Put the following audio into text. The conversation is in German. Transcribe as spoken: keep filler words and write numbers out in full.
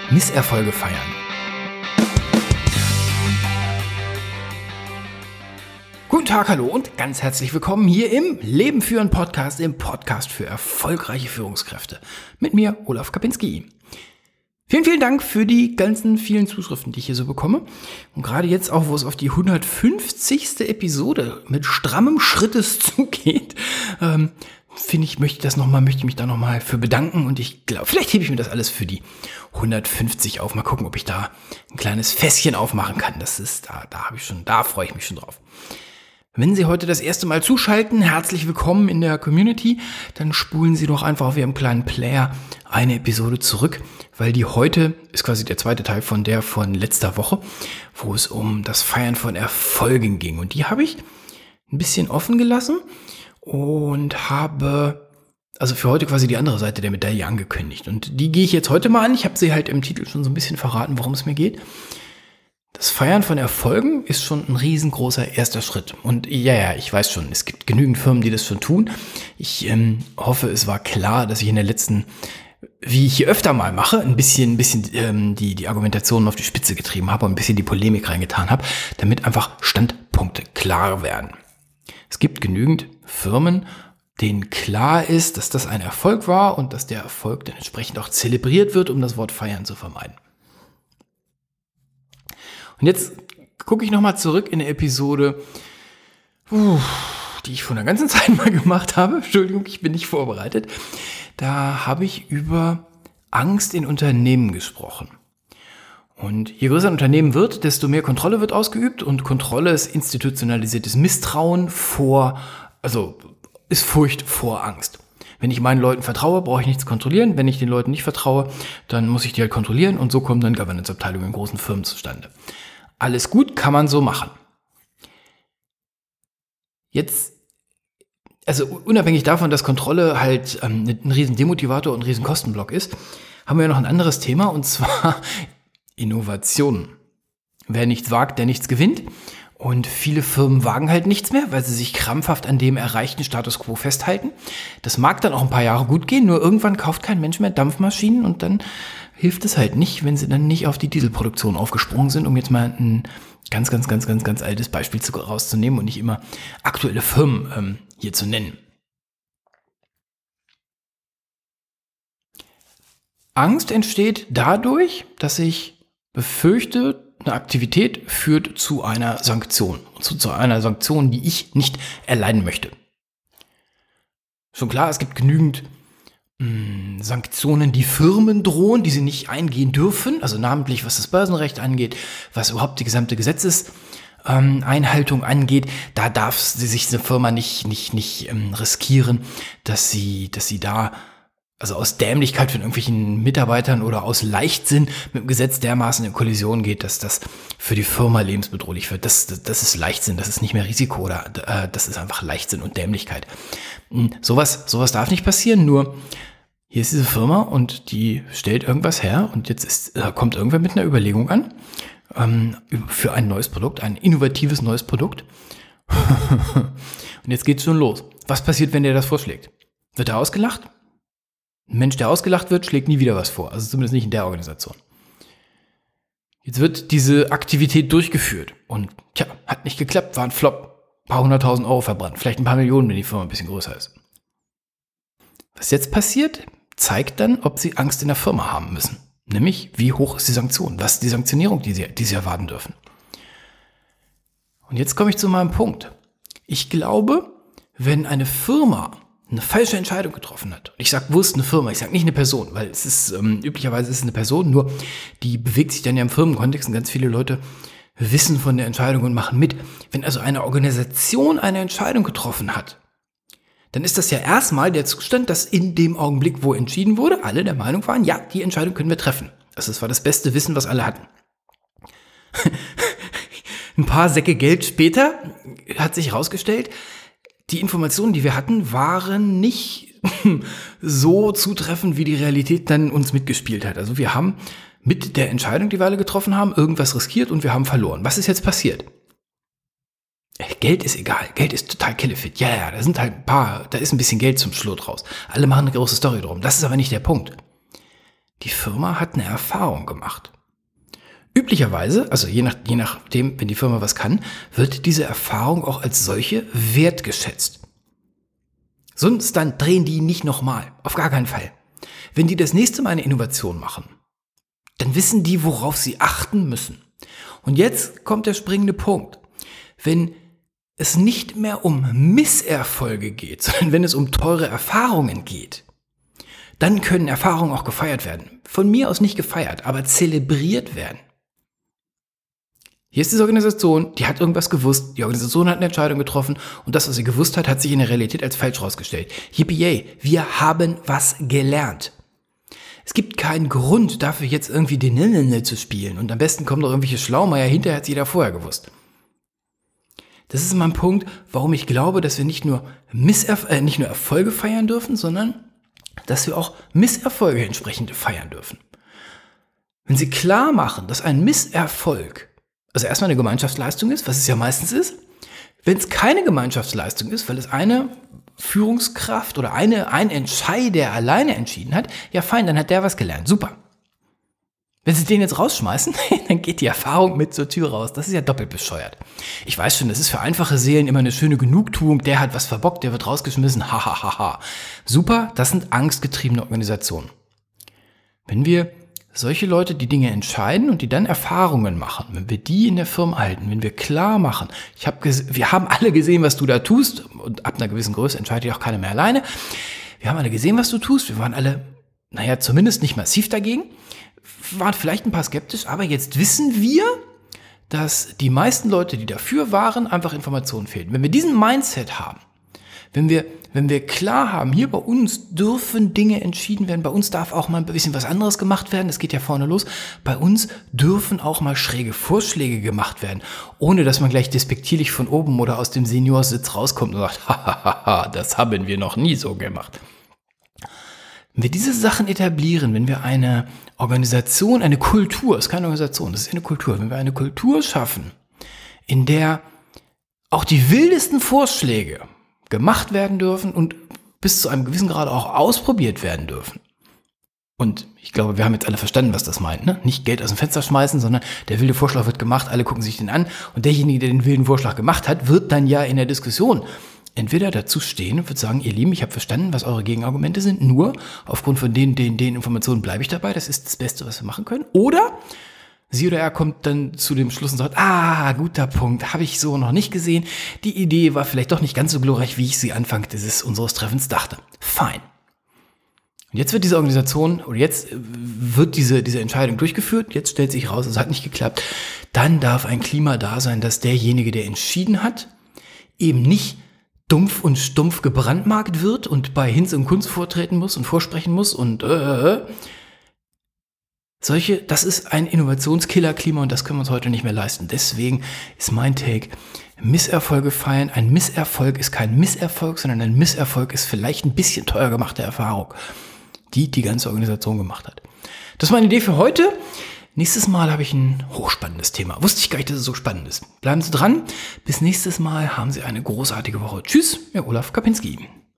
Misserfolge feiern. Guten Tag, hallo und ganz herzlich willkommen hier im Leben führen Podcast, im Podcast für erfolgreiche Führungskräfte. Mit mir, Olaf Kapinski. Vielen, vielen Dank für die ganzen vielen Zuschriften, die ich hier so bekomme. Und gerade jetzt auch, wo es auf die hundertfünfzigste Episode mit strammem Schrittes zugeht, ähm, finde ich, möchte ich das noch mal, möchte ich mich da nochmal für bedanken. Und ich glaube, vielleicht hebe ich mir das alles für die hundertfünfzig auf. Mal gucken, ob ich da ein kleines Fässchen aufmachen kann. Das ist, da, da habe ich schon, da freue ich mich schon drauf. Wenn Sie heute das erste Mal zuschalten, herzlich willkommen in der Community, dann spulen Sie doch einfach auf Ihrem kleinen Player eine Episode zurück, weil die heute ist quasi der zweite Teil von der von letzter Woche, wo es um das Feiern von Erfolgen ging. Und die habe ich ein bisschen offen gelassen und habe also für heute quasi die andere Seite der Medaille angekündigt. Und die gehe ich jetzt heute mal an. Ich habe sie halt im Titel schon so ein bisschen verraten, worum es mir geht. Das Feiern von Erfolgen ist schon ein riesengroßer erster Schritt. Und ja, ja, ich weiß schon, es gibt genügend Firmen, die das schon tun. Ich ähm, hoffe, es war klar, dass ich in der letzten, wie ich hier öfter mal mache, ein bisschen, ein bisschen ähm, die, die Argumentationen auf die Spitze getrieben habe und ein bisschen die Polemik reingetan habe, damit einfach Standpunkte klar werden. Es gibt genügend Firmen, denen klar ist, dass das ein Erfolg war und dass der Erfolg dann entsprechend auch zelebriert wird, um das Wort feiern zu vermeiden. Und jetzt gucke ich nochmal zurück in eine Episode, uh, die ich vor einer ganzen Zeit mal gemacht habe. Entschuldigung, ich bin nicht vorbereitet. Da habe ich über Angst in Unternehmen gesprochen. Und je größer ein Unternehmen wird, desto mehr Kontrolle wird ausgeübt. Und Kontrolle ist institutionalisiertes Misstrauen vor, also ist Furcht vor Angst. Wenn ich meinen Leuten vertraue, brauche ich nichts kontrollieren. Wenn ich den Leuten nicht vertraue, dann muss ich die halt kontrollieren. Und so kommen dann Governance-Abteilungen in großen Firmen zustande. Alles gut, kann man so machen. Jetzt, also unabhängig davon, dass Kontrolle halt ähm, ein riesen Demotivator und ein riesen Kostenblock ist, haben wir ja noch ein anderes Thema, und zwar Innovation. Wer nichts wagt, der nichts gewinnt. Und viele Firmen wagen halt nichts mehr, weil sie sich krampfhaft an dem erreichten Status quo festhalten. Das mag dann auch ein paar Jahre gut gehen, nur irgendwann kauft kein Mensch mehr Dampfmaschinen und dann hilft es halt nicht, wenn sie dann nicht auf die Dieselproduktion aufgesprungen sind, um jetzt mal ein ganz, ganz, ganz, ganz, ganz altes Beispiel zu, rauszunehmen und nicht immer aktuelle Firmen ähm, hier zu nennen. Angst entsteht dadurch, dass ich befürchte, eine Aktivität führt zu einer Sanktion. Zu, zu einer Sanktion, die ich nicht erleiden möchte. Schon klar, es gibt genügend mh, Sanktionen, die Firmen drohen, die sie nicht eingehen dürfen. Also namentlich, was das Börsenrecht angeht, was überhaupt die gesamte Gesetzeseinhaltung ähm, angeht. Da darf sie sich eine Firma nicht, nicht, nicht ähm, riskieren, dass sie, dass sie da also aus Dämlichkeit von irgendwelchen Mitarbeitern oder aus Leichtsinn mit dem Gesetz dermaßen in Kollision geht, dass das für die Firma lebensbedrohlich wird. Das, das, das ist Leichtsinn, das ist nicht mehr Risiko oder äh, das ist einfach Leichtsinn und Dämlichkeit. Sowas, sowas darf nicht passieren, nur hier ist diese Firma und die stellt irgendwas her und jetzt ist, äh, kommt irgendwer mit einer Überlegung an ähm, für ein neues Produkt, ein innovatives neues Produkt. Und jetzt geht's schon los. Was passiert, wenn der das vorschlägt? Wird er ausgelacht? Ein Mensch, der ausgelacht wird, schlägt nie wieder was vor. Also zumindest nicht in der Organisation. Jetzt wird diese Aktivität durchgeführt. Und tja, hat nicht geklappt, war ein Flop. Ein paar hunderttausend Euro verbrannt. Vielleicht ein paar Millionen, wenn die Firma ein bisschen größer ist. Was jetzt passiert, zeigt dann, ob Sie Angst in der Firma haben müssen. Nämlich, wie hoch ist die Sanktion? Was ist die Sanktionierung, die Sie, die Sie erwarten dürfen? Und jetzt komme ich zu meinem Punkt. Ich glaube, wenn eine Firma eine falsche Entscheidung getroffen hat. Und ich sage bewusst eine Firma, ich sage nicht eine Person, weil es ist, ähm, üblicherweise ist es eine Person, nur die bewegt sich dann ja im Firmenkontext und ganz viele Leute wissen von der Entscheidung und machen mit. Wenn also eine Organisation eine Entscheidung getroffen hat, dann ist das ja erstmal der Zustand, dass in dem Augenblick, wo entschieden wurde, alle der Meinung waren, ja, die Entscheidung können wir treffen. Also das war das beste Wissen, was alle hatten. Ein paar Säcke Geld später hat sich herausgestellt, die Informationen, die wir hatten, waren nicht so zutreffend, wie die Realität dann uns mitgespielt hat. Also wir haben mit der Entscheidung, die wir alle getroffen haben, irgendwas riskiert und wir haben verloren. Was ist jetzt passiert? Geld ist egal. Geld ist total killefit. Ja, ja, da sind halt ein paar, da ist ein bisschen Geld zum Schlot raus. Alle machen eine große Story drum. Das ist aber nicht der Punkt. Die Firma hat eine Erfahrung gemacht. Üblicherweise, also je, nach, je nachdem, wenn die Firma was kann, wird diese Erfahrung auch als solche wertgeschätzt. Sonst dann drehen die nicht nochmal, auf gar keinen Fall. Wenn die das nächste Mal eine Innovation machen, dann wissen die, worauf sie achten müssen. Und jetzt kommt der springende Punkt. Wenn es nicht mehr um Misserfolge geht, sondern wenn es um teure Erfahrungen geht, dann können Erfahrungen auch gefeiert werden. Von mir aus nicht gefeiert, aber zelebriert werden. Hier ist diese Organisation, die hat irgendwas gewusst, die Organisation hat eine Entscheidung getroffen und das, was sie gewusst hat, hat sich in der Realität als falsch rausgestellt. Yippie, wir haben was gelernt. Es gibt keinen Grund dafür, jetzt irgendwie den Nilnil zu spielen und am besten kommen doch irgendwelche Schlaumeier, hinterher hat jeder vorher gewusst. Das ist mein Punkt, warum ich glaube, dass wir nicht nur, Misserf- äh, nicht nur Erfolge feiern dürfen, sondern dass wir auch Misserfolge entsprechend feiern dürfen. Wenn Sie klar machen, dass ein Misserfolg also erstmal eine Gemeinschaftsleistung ist, was es ja meistens ist. Wenn es keine Gemeinschaftsleistung ist, weil es eine Führungskraft oder eine, ein Entscheider alleine entschieden hat, ja fein, dann hat der was gelernt. Super. Wenn Sie den jetzt rausschmeißen, dann geht die Erfahrung mit zur Tür raus. Das ist ja doppelt bescheuert. Ich weiß schon, das ist für einfache Seelen immer eine schöne Genugtuung. Der hat was verbockt, der wird rausgeschmissen. Ha, ha, ha, ha. Super, das sind angstgetriebene Organisationen. Wenn wir solche Leute, die Dinge entscheiden und die dann Erfahrungen machen, wenn wir die in der Firma halten, wenn wir klar machen, ich hab ges- wir haben alle gesehen, was du da tust und ab einer gewissen Größe entscheidet auch keiner mehr alleine. Wir haben alle gesehen, was du tust. Wir waren alle, naja, zumindest nicht massiv dagegen, waren vielleicht ein paar skeptisch, aber jetzt wissen wir, dass die meisten Leute, die dafür waren, einfach Informationen fehlten. Wenn wir diesen Mindset haben, wenn wir, wenn wir klar haben, hier bei uns dürfen Dinge entschieden werden, bei uns darf auch mal ein bisschen was anderes gemacht werden, das geht ja vorne los, bei uns dürfen auch mal schräge Vorschläge gemacht werden, ohne dass man gleich despektierlich von oben oder aus dem Seniorsitz rauskommt und sagt, hahaha, das haben wir noch nie so gemacht. Wenn wir diese Sachen etablieren, wenn wir eine Organisation, eine Kultur, es ist keine Organisation, das ist eine Kultur, wenn wir eine Kultur schaffen, in der auch die wildesten Vorschläge gemacht werden dürfen und bis zu einem gewissen Grad auch ausprobiert werden dürfen. Und ich glaube, wir haben jetzt alle verstanden, was das meint. Ne? Nicht Geld aus dem Fenster schmeißen, sondern der wilde Vorschlag wird gemacht, alle gucken sich den an und derjenige, der den wilden Vorschlag gemacht hat, wird dann ja in der Diskussion entweder dazu stehen und wird sagen, ihr Lieben, ich habe verstanden, was eure Gegenargumente sind, nur aufgrund von den, den, den Informationen bleibe ich dabei, das ist das Beste, was wir machen können. Oder sie oder er kommt dann zu dem Schluss und sagt, ah, guter Punkt, habe ich so noch nicht gesehen. Die Idee war vielleicht doch nicht ganz so glorreich, wie ich sie Anfang dieses unseres Treffens dachte. Fein. Und jetzt wird diese Organisation, oder jetzt wird diese, diese Entscheidung durchgeführt, jetzt stellt sich raus, es hat nicht geklappt. Dann darf ein Klima da sein, dass derjenige, der entschieden hat, eben nicht dumpf und stumpf gebrandmarkt wird und bei Hinz und Kunst vortreten muss und vorsprechen muss und äh, Solche, das ist ein Innovationskiller-Klima und das können wir uns heute nicht mehr leisten. Deswegen ist mein Take, Misserfolge feiern. Ein Misserfolg ist kein Misserfolg, sondern ein Misserfolg ist vielleicht ein bisschen teuer gemachte Erfahrung, die die ganze Organisation gemacht hat. Das ist meine Idee für heute. Nächstes Mal habe ich ein hochspannendes Thema. Wusste ich gar nicht, dass es so spannend ist. Bleiben Sie dran. Bis nächstes Mal. Haben Sie eine großartige Woche. Tschüss, Ihr Olaf Kapinski.